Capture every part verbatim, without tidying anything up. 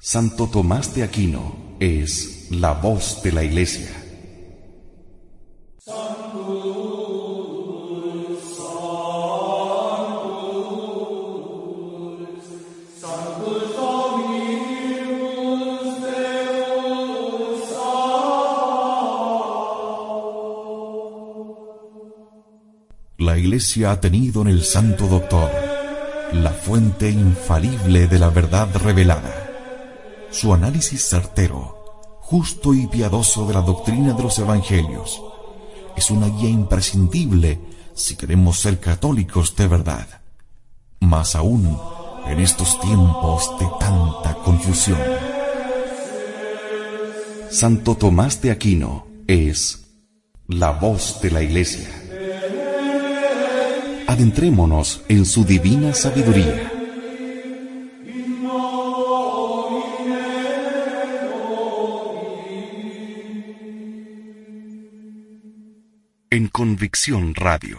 Santo Tomás de Aquino es la voz de la Iglesia. La Iglesia ha tenido en el Santo Doctor la fuente infalible de la verdad revelada. Su análisis certero, justo y piadoso de la doctrina de los Evangelios es una guía imprescindible si queremos ser católicos de verdad. Más aún en estos tiempos de tanta confusión. Santo Tomás de Aquino es la voz de la Iglesia. Adentrémonos en su divina sabiduría. En Convicción Radio.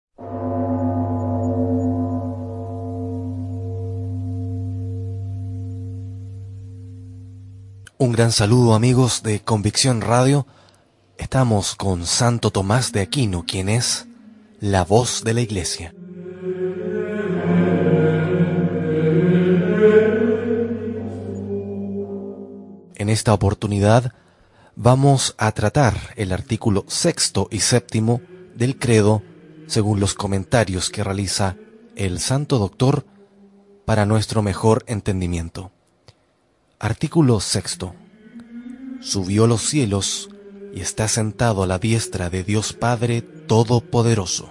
Un gran saludo, amigos de Convicción Radio. Estamos con Santo Tomás de Aquino, quien es la voz de la Iglesia. En esta oportunidad vamos a tratar el artículo sexto y séptimo del credo según los comentarios que realiza el Santo Doctor para nuestro mejor entendimiento. Artículo sexto. Subió a los cielos y está sentado a la diestra de Dios Padre Todopoderoso.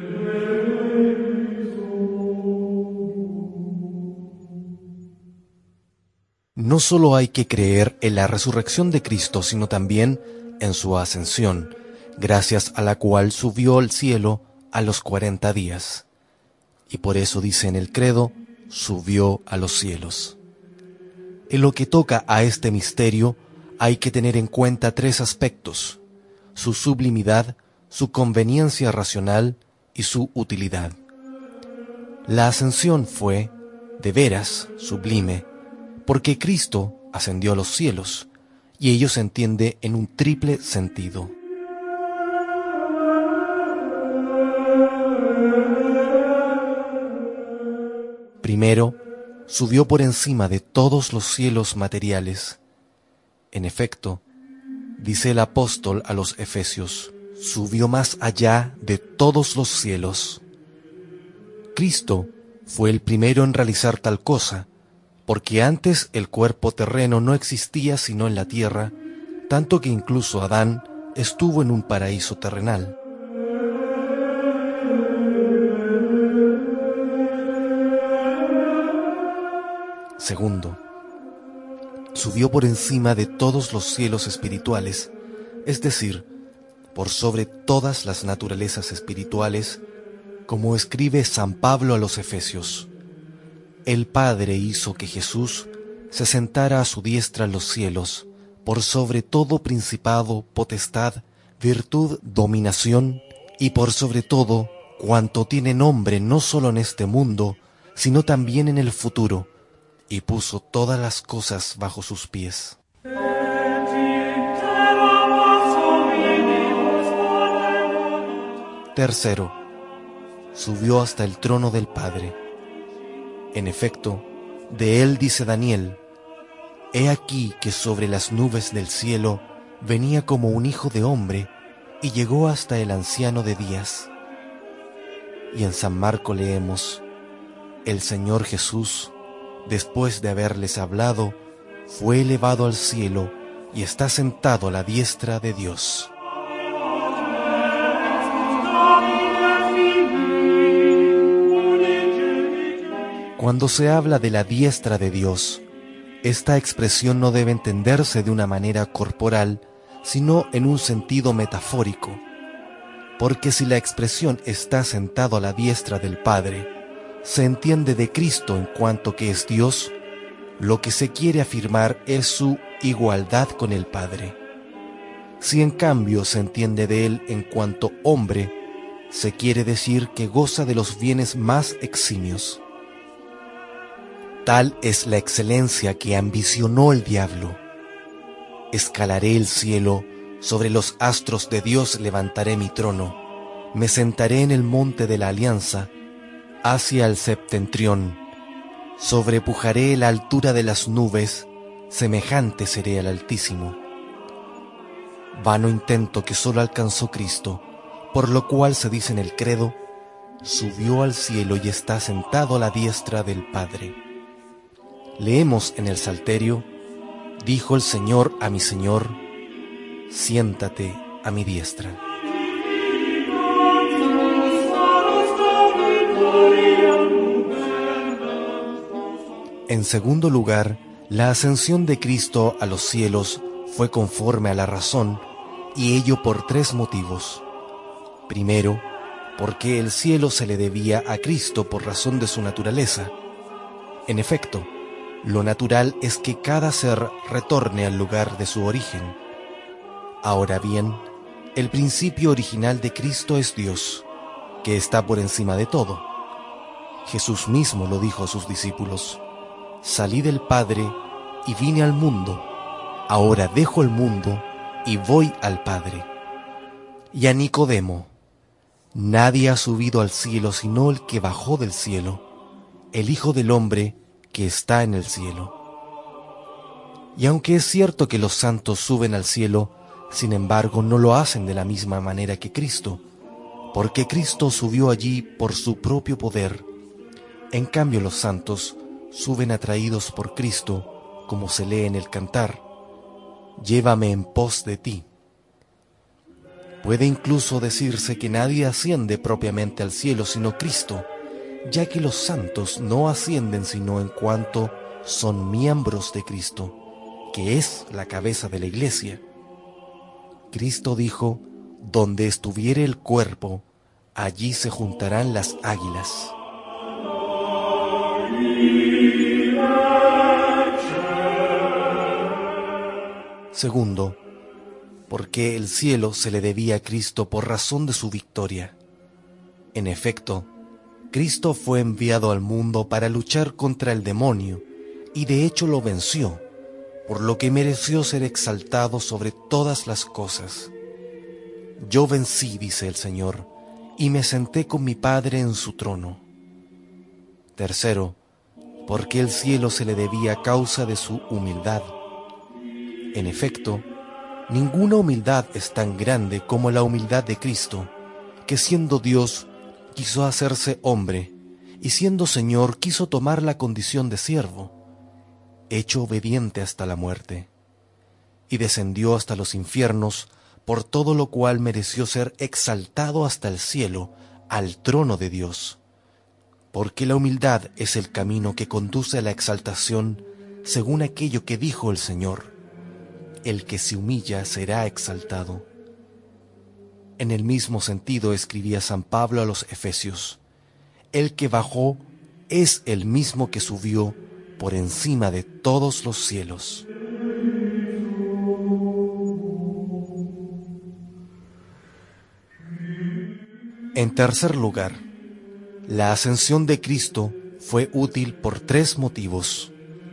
No solo hay que creer en la resurrección de Cristo, sino también en su ascensión, gracias a la cual subió al cielo a los cuarenta días. Y por eso dice en el credo, subió a los cielos. En lo que toca a este misterio, hay que tener en cuenta tres aspectos: su sublimidad, su conveniencia racional y su utilidad. La ascensión fue, de veras, sublime, porque Cristo ascendió a los cielos, y ello se entiende en un triple sentido. Primero, subió por encima de todos los cielos materiales. En efecto, dice el apóstol a los Efesios, subió más allá de todos los cielos. Cristo fue el primero en realizar tal cosa, porque antes el cuerpo terreno no existía sino en la tierra, tanto que incluso Adán estuvo en un paraíso terrenal. Segundo, subió por encima de todos los cielos espirituales, es decir, por sobre todas las naturalezas espirituales, como escribe San Pablo a los Efesios. El Padre hizo que Jesús se sentara a su diestra en los cielos, por sobre todo principado, potestad, virtud, dominación, y por sobre todo cuanto tiene nombre no solo en este mundo, sino también en el futuro, y puso todas las cosas bajo sus pies. Tercero, subió hasta el trono del Padre. En efecto, de él dice Daniel, «He aquí que sobre las nubes del cielo venía como un hijo de hombre y llegó hasta el anciano de días». Y en San Marco leemos, «El Señor Jesús, después de haberles hablado, fue elevado al cielo y está sentado a la diestra de Dios». Cuando se habla de la diestra de Dios, esta expresión no debe entenderse de una manera corporal, sino en un sentido metafórico, porque si la expresión está sentado a la diestra del Padre, se entiende de Cristo en cuanto que es Dios, lo que se quiere afirmar es su igualdad con el Padre. Si en cambio se entiende de Él en cuanto hombre, se quiere decir que goza de los bienes más eximios. Tal es la excelencia que ambicionó el diablo. Escalaré el cielo, sobre los astros de Dios levantaré mi trono, me sentaré en el monte de la alianza, hacia el septentrión, sobrepujaré la altura de las nubes, semejante seré al Altísimo. Vano intento que solo alcanzó Cristo, por lo cual se dice en el credo, subió al cielo y está sentado a la diestra del Padre. Leemos en el Salterio, dijo el Señor a mi Señor, siéntate a mi diestra. En segundo lugar, la ascensión de Cristo a los cielos fue conforme a la razón, y ello por tres motivos. Primero, porque el cielo se le debía a Cristo por razón de su naturaleza. En efecto, lo natural es que cada ser retorne al lugar de su origen. Ahora bien, el principio original de Cristo es Dios, que está por encima de todo. Jesús mismo lo dijo a sus discípulos: salí del Padre y vine al mundo, ahora dejo el mundo y voy al Padre. Y a Nicodemo: nadie ha subido al cielo sino el que bajó del cielo, el Hijo del Hombre que está en el cielo. Y aunque es cierto que los santos suben al cielo, sin embargo no lo hacen de la misma manera que Cristo, porque Cristo subió allí por su propio poder. En cambio los santos suben atraídos por Cristo, como se lee en el cantar, llévame en pos de ti. Puede incluso decirse que nadie asciende propiamente al cielo sino Cristo, ya que los santos no ascienden sino en cuanto son miembros de Cristo, que es la cabeza de la iglesia. Cristo dijo, donde estuviere el cuerpo, allí se juntarán las águilas. Segundo, porque el cielo se le debía a Cristo por razón de su victoria. En efecto, Cristo fue enviado al mundo para luchar contra el demonio, y de hecho lo venció, por lo que mereció ser exaltado sobre todas las cosas. Yo vencí, dice el Señor, y me senté con mi Padre en su trono. Tercero, porque el cielo se le debía a causa de su humildad. En efecto, ninguna humildad es tan grande como la humildad de Cristo, que siendo Dios, quiso hacerse hombre, y siendo Señor, quiso tomar la condición de siervo, hecho obediente hasta la muerte, y descendió hasta los infiernos, por todo lo cual mereció ser exaltado hasta el cielo, al trono de Dios. Porque la humildad es el camino que conduce a la exaltación, según aquello que dijo el Señor: el que se humilla será exaltado. En el mismo sentido escribía San Pablo a los Efesios: el que bajó es el mismo que subió por encima de todos los cielos. En tercer lugar, la ascensión de Cristo fue útil por tres motivos.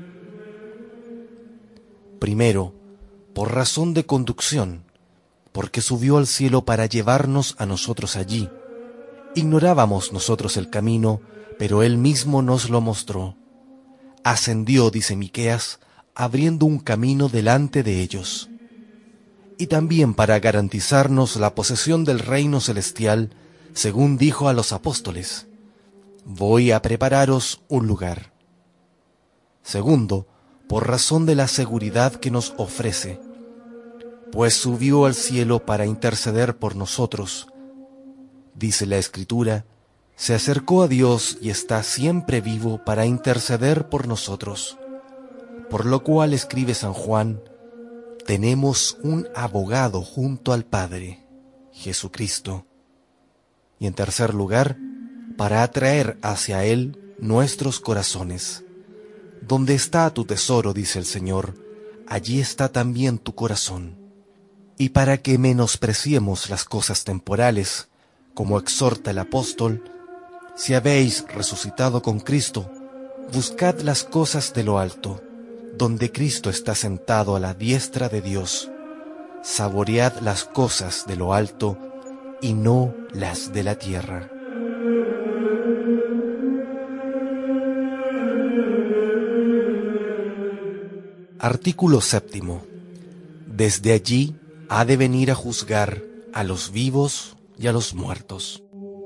Primero, por razón de conducción, porque subió al cielo para llevarnos a nosotros allí. Ignorábamos nosotros el camino, pero Él mismo nos lo mostró. Ascendió, dice Miqueas, abriendo un camino delante de ellos. Y también para garantizarnos la posesión del reino celestial, según dijo a los apóstoles: voy a prepararos un lugar. Segundo, por razón de la seguridad que nos ofrece, pues subió al cielo para interceder por nosotros. Dice la Escritura: se acercó a Dios y está siempre vivo para interceder por nosotros. Por lo cual escribe San Juan: tenemos un abogado junto al Padre, Jesucristo. Y en tercer lugar, para atraer hacia Él nuestros corazones. Donde está tu tesoro, dice el Señor, allí está también tu corazón. Y para que menospreciemos las cosas temporales, como exhorta el apóstol: si habéis resucitado con Cristo, buscad las cosas de lo alto, donde Cristo está sentado a la diestra de Dios. Saboread las cosas de lo alto y no las de la tierra. Artículo séptimo. Desde allí ha de venir a juzgar a los vivos y a los muertos.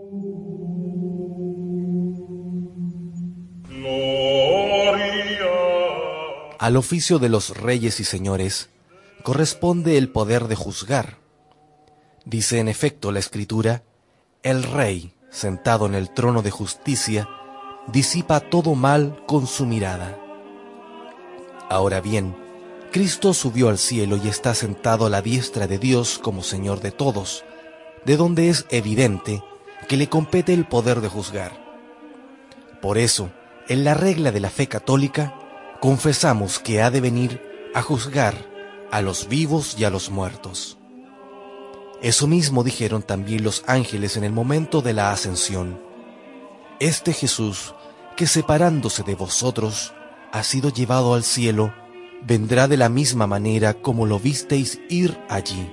Al oficio de los reyes y señores corresponde el poder de juzgar. Dice en efecto la Escritura: el rey, sentado en el trono de justicia, disipa todo mal con su mirada. Ahora bien, Cristo subió al cielo y está sentado a la diestra de Dios como Señor de todos, de donde es evidente que le compete el poder de juzgar. Por eso, en la regla de la fe católica, confesamos que ha de venir a juzgar a los vivos y a los muertos. Eso mismo dijeron también los ángeles en el momento de la ascensión. Este Jesús, que separándose de vosotros, ha sido llevado al cielo, vendrá de la misma manera como lo visteis ir allí.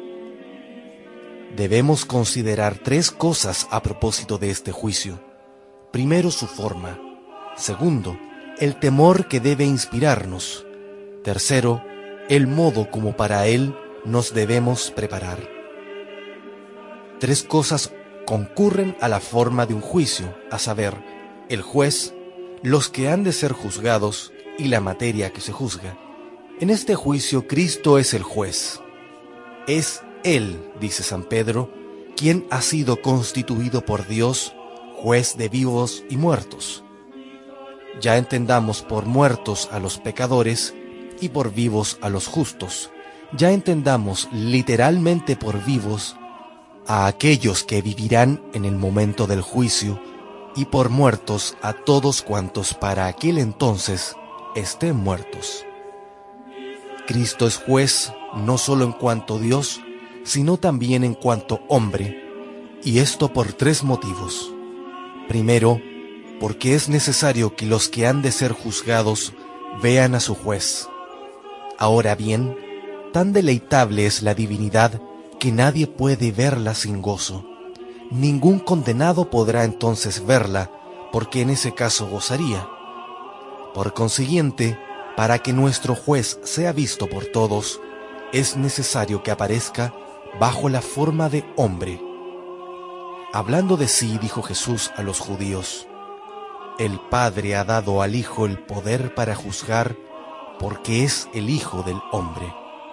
Debemos considerar tres cosas a propósito de este juicio. Primero, su forma. Segundo, el temor que debe inspirarnos. Tercero, el modo como para él nos debemos preparar. Tres cosas concurren a la forma de un juicio, a saber, el juez, los que han de ser juzgados y la materia que se juzga. En este juicio Cristo es el juez. Es Él, dice San Pedro, quien ha sido constituido por Dios juez de vivos y muertos. Ya entendamos por muertos a los pecadores y por vivos a los justos. Ya entendamos literalmente por vivos a aquellos que vivirán en el momento del juicio, y por muertos a todos cuantos para aquel entonces estén muertos. Cristo es juez no solo en cuanto Dios, sino también en cuanto hombre, y esto por tres motivos. Primero, porque es necesario que los que han de ser juzgados vean a su juez. Ahora bien, tan deleitable es la divinidad que nadie puede verla sin gozo. Ningún condenado podrá entonces verla, porque en ese caso gozaría. Por consiguiente, para que nuestro juez sea visto por todos, es necesario que aparezca bajo la forma de hombre. Hablando de sí, dijo Jesús a los judíos: el Padre ha dado al Hijo el poder para juzgar, porque es el Hijo del hombre.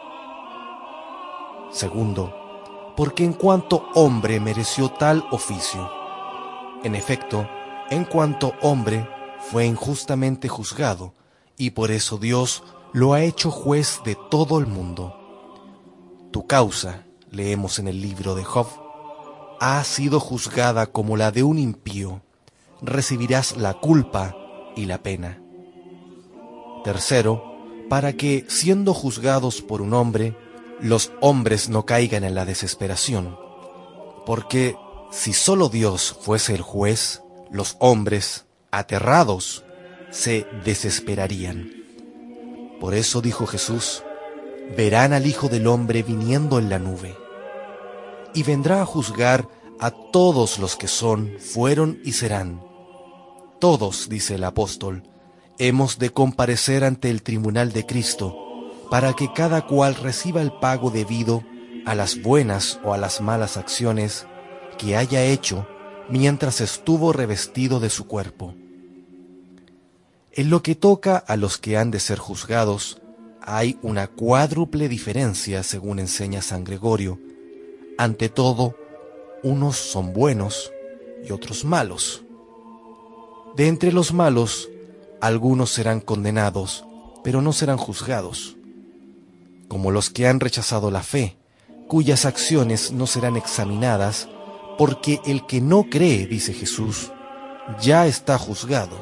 Segundo, porque en cuanto hombre mereció tal oficio. En efecto, en cuanto hombre fue injustamente juzgado, y por eso Dios lo ha hecho juez de todo el mundo. Tu causa, leemos en el libro de Job, ha sido juzgada como la de un impío. Recibirás la culpa y la pena. Tercero, para que, siendo juzgados por un hombre, los hombres no caigan en la desesperación, porque si solo Dios fuese el juez, los hombres, aterrados, se desesperarían. Por eso dijo Jesús: verán al Hijo del Hombre viniendo en la nube, y vendrá a juzgar a todos los que son, fueron y serán. Todos, dice el apóstol, hemos de comparecer ante el tribunal de Cristo, para que cada cual reciba el pago debido a las buenas o a las malas acciones que haya hecho mientras estuvo revestido de su cuerpo. En lo que toca a los que han de ser juzgados, hay una cuádruple diferencia, según enseña San Gregorio. Ante todo, unos son buenos y otros malos. De entre los malos, algunos serán condenados, pero no serán juzgados, como los que han rechazado la fe, cuyas acciones no serán examinadas, porque el que no cree, dice Jesús, ya está juzgado.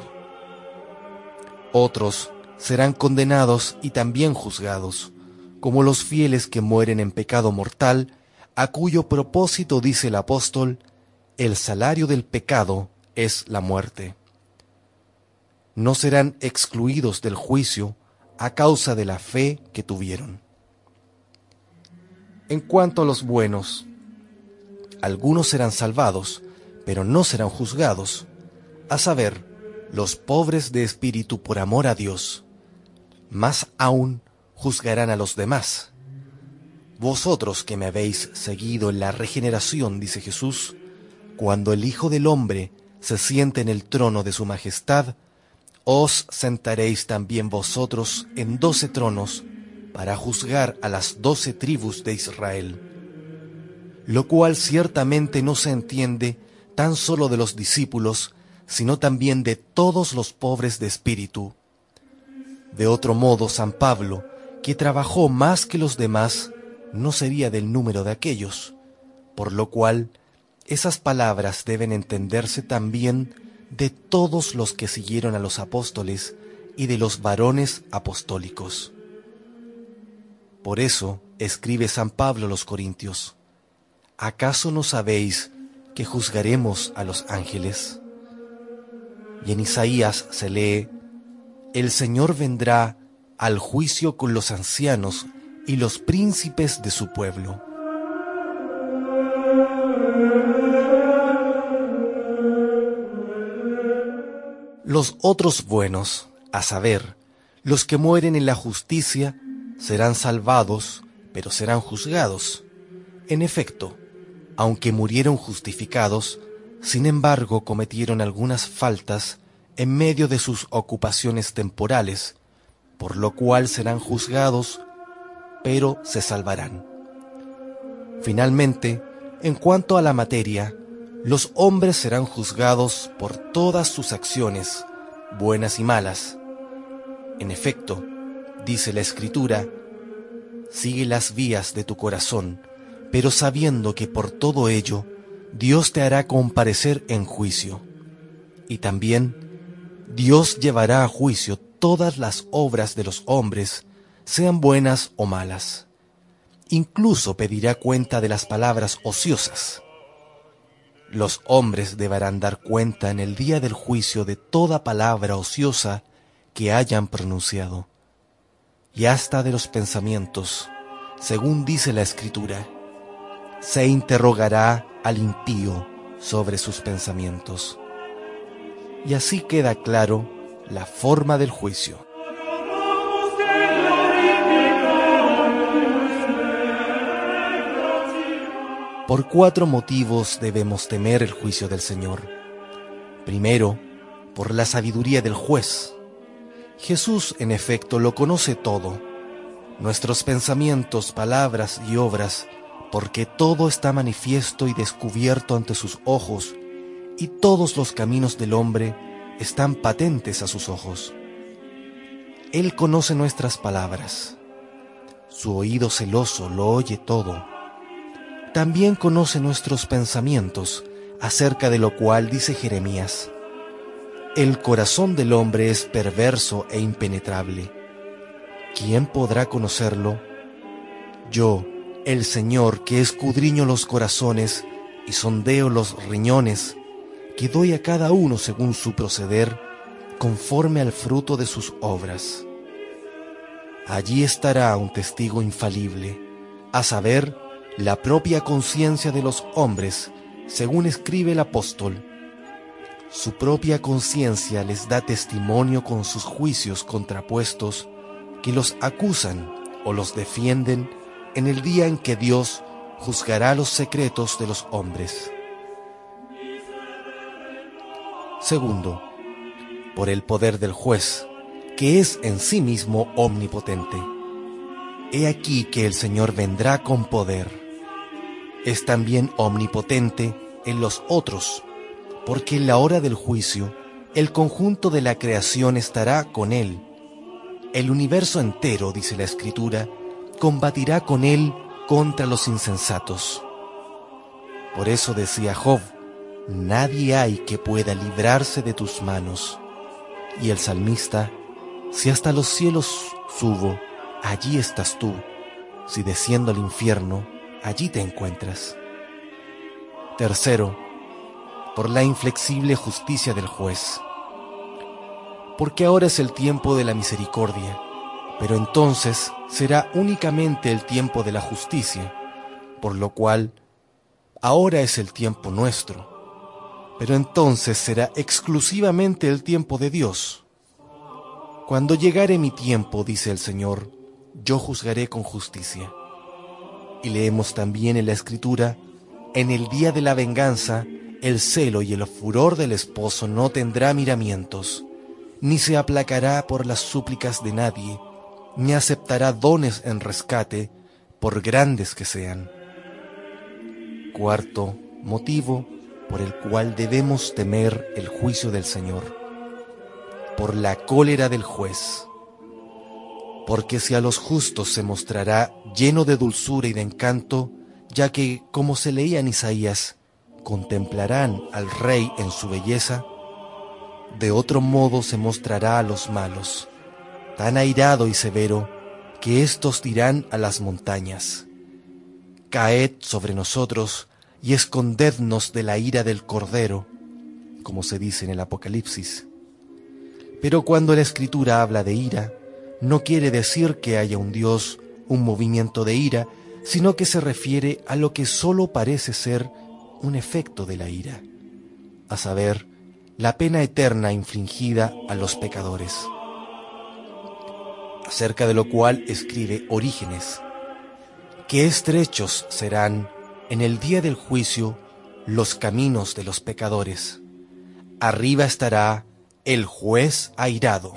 Otros serán condenados y también juzgados, como los fieles que mueren en pecado mortal, a cuyo propósito dice el apóstol: el salario del pecado es la muerte. no serán excluidos del juicio a causa de la fe que tuvieron. En cuanto a los buenos, algunos serán salvados, pero no serán juzgados, a saber, los pobres de espíritu por amor a Dios. Más aún juzgarán a los demás. Vosotros que me habéis seguido en la regeneración, dice Jesús, cuando el Hijo del Hombre se siente en el trono de su majestad, os sentaréis también vosotros en doce tronos para juzgar a las doce tribus de Israel. Lo cual ciertamente no se entiende tan solo de los discípulos, sino también de todos los pobres de espíritu. De otro modo, San Pablo, que trabajó más que los demás, no sería del número de aquellos, por lo cual esas palabras deben entenderse también de todos los que siguieron a los apóstoles y de los varones apostólicos. Por eso escribe San Pablo a los Corintios: ¿acaso no sabéis que juzgaremos a los ángeles? Y en Isaías se lee: el Señor vendrá al juicio con los ancianos y los príncipes de su pueblo. Los otros buenos, a saber, los que mueren en la justicia, serán salvados, pero serán juzgados. En efecto, aunque murieron justificados, sin embargo cometieron algunas faltas en medio de sus ocupaciones temporales, por lo cual serán juzgados, pero se salvarán. Finalmente, en cuanto a la materia, los hombres serán juzgados por todas sus acciones, buenas y malas. En efecto, dice la Escritura: sigue las vías de tu corazón, pero sabiendo que por todo ello Dios te hará comparecer en juicio. Y también Dios llevará a juicio todas las obras de los hombres, sean buenas o malas. Incluso pedirá cuenta de las palabras ociosas. Los hombres deberán dar cuenta en el día del juicio de toda palabra ociosa que hayan pronunciado, y hasta de los pensamientos, según dice la Escritura: se interrogará al impío sobre sus pensamientos. Y así queda claro la forma del juicio. Por cuatro motivos debemos temer el juicio del Señor. Primero, por la sabiduría del juez. Jesús, en efecto, lo conoce todo, nuestros pensamientos, palabras y obras, porque todo está manifiesto y descubierto ante sus ojos, y todos los caminos del hombre están patentes a sus ojos. Él conoce nuestras palabras. Su oído celoso lo oye todo. También conoce nuestros pensamientos, acerca de lo cual dice Jeremías: el corazón del hombre es perverso e impenetrable. ¿Quién podrá conocerlo? Yo, el Señor, que escudriño los corazones y sondeo los riñones, que doy a cada uno según su proceder, conforme al fruto de sus obras. Allí estará un testigo infalible, a saber, la propia conciencia de los hombres, según escribe el apóstol. Su propia conciencia les da testimonio con sus juicios contrapuestos, que los acusan o los defienden en el día en que Dios juzgará los secretos de los hombres. Segundo, por el poder del juez, que es en sí mismo omnipotente. He aquí que el Señor vendrá con poder. Es también omnipotente en los otros, porque en la hora del juicio el conjunto de la creación estará con Él. El universo entero, dice la Escritura, combatirá con Él contra los insensatos. Por eso decía Job: nadie hay que pueda librarse de tus manos. Y el salmista: si hasta los cielos subo, allí estás tú. Si desciendo al infierno, allí te encuentras. Tercero, por la inflexible justicia del juez. porque ahora es el tiempo de la misericordia, pero entonces será únicamente el tiempo de la justicia, por lo cual ahora es el tiempo nuestro, pero entonces será exclusivamente el tiempo de Dios. Cuando llegare mi tiempo, dice el Señor, yo juzgaré con justicia. Y leemos también en la Escritura, en el día de la venganza, el celo y el furor del esposo no tendrá miramientos, ni se aplacará por las súplicas de nadie, ni aceptará dones en rescate, por grandes que sean. Cuarto motivo por el cual debemos temer el juicio del Señor: por la cólera del juez. Porque si a los justos se mostrará lleno de dulzura y de encanto, ya que, como se leía en Isaías, contemplarán al Rey en su belleza, de otro modo se mostrará a los malos, tan airado y severo, que éstos dirán a las montañas: caed sobre nosotros y escondednos de la ira del Cordero, como se dice en el Apocalipsis. Pero cuando la Escritura habla de ira, no quiere decir que haya un Dios, un movimiento de ira, sino que se refiere a lo que solo parece ser un efecto de la ira, a saber, la pena eterna infligida a los pecadores. Acerca de lo cual escribe Orígenes: qué estrechos serán en el día del juicio los caminos de los pecadores. Arriba estará el juez airado.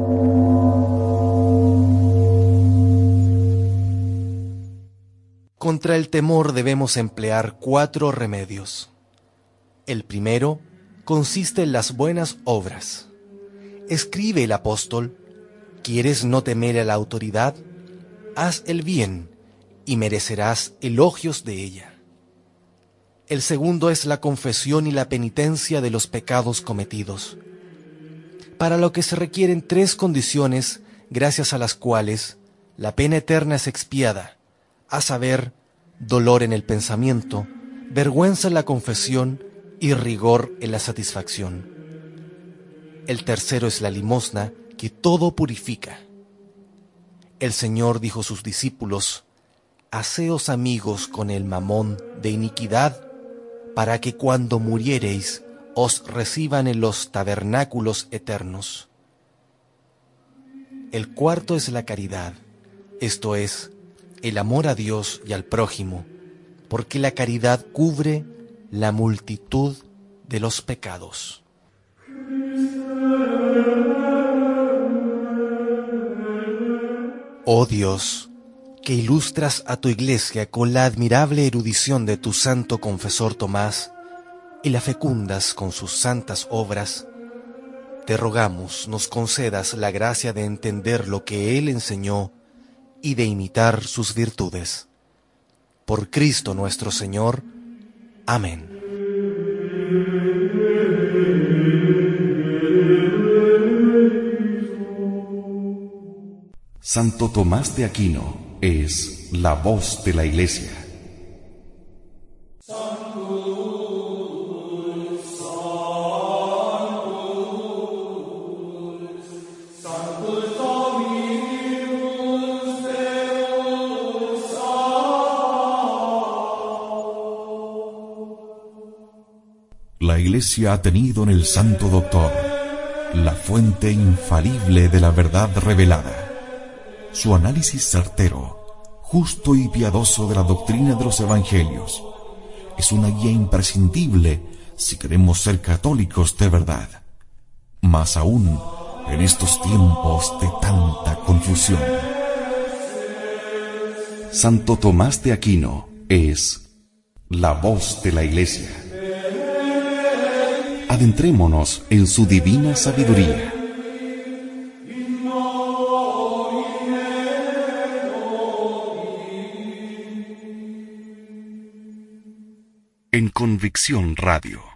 Contra el temor debemos emplear cuatro remedios. El primero consiste en las buenas obras. Escribe el apóstol: ¿quieres no temer a la autoridad? Haz el bien y merecerás elogios de ella. El segundo es la confesión y la penitencia de los pecados cometidos, para lo que se requieren tres condiciones gracias a las cuales la pena eterna es expiada, a saber, dolor en el pensamiento, vergüenza en la confesión y rigor en la satisfacción. El tercero es la limosna, que todo purifica. El Señor dijo a sus discípulos: haceos amigos con el mamón de iniquidad, para que cuando muriereis os reciban en los tabernáculos eternos. El cuarto es la caridad, esto es, el amor a Dios y al prójimo, porque la caridad cubre la multitud de los pecados. Oh Dios, que ilustras a tu Iglesia con la admirable erudición de tu santo confesor Tomás y la fecundas con sus santas obras, te rogamos nos concedas la gracia de entender lo que él enseñó y de imitar sus virtudes. Por Cristo nuestro Señor. Amén. Santo Tomás de Aquino es la voz de la Iglesia. La Iglesia ha tenido en el Santo Doctor la fuente infalible de la verdad revelada. Su análisis certero, justo y piadoso de la doctrina de los Evangelios es una guía imprescindible si queremos ser católicos de verdad, más aún en estos tiempos de tanta confusión. Santo Tomás de Aquino es la voz de la Iglesia. Adentrémonos en su divina sabiduría. En Convicción Radio.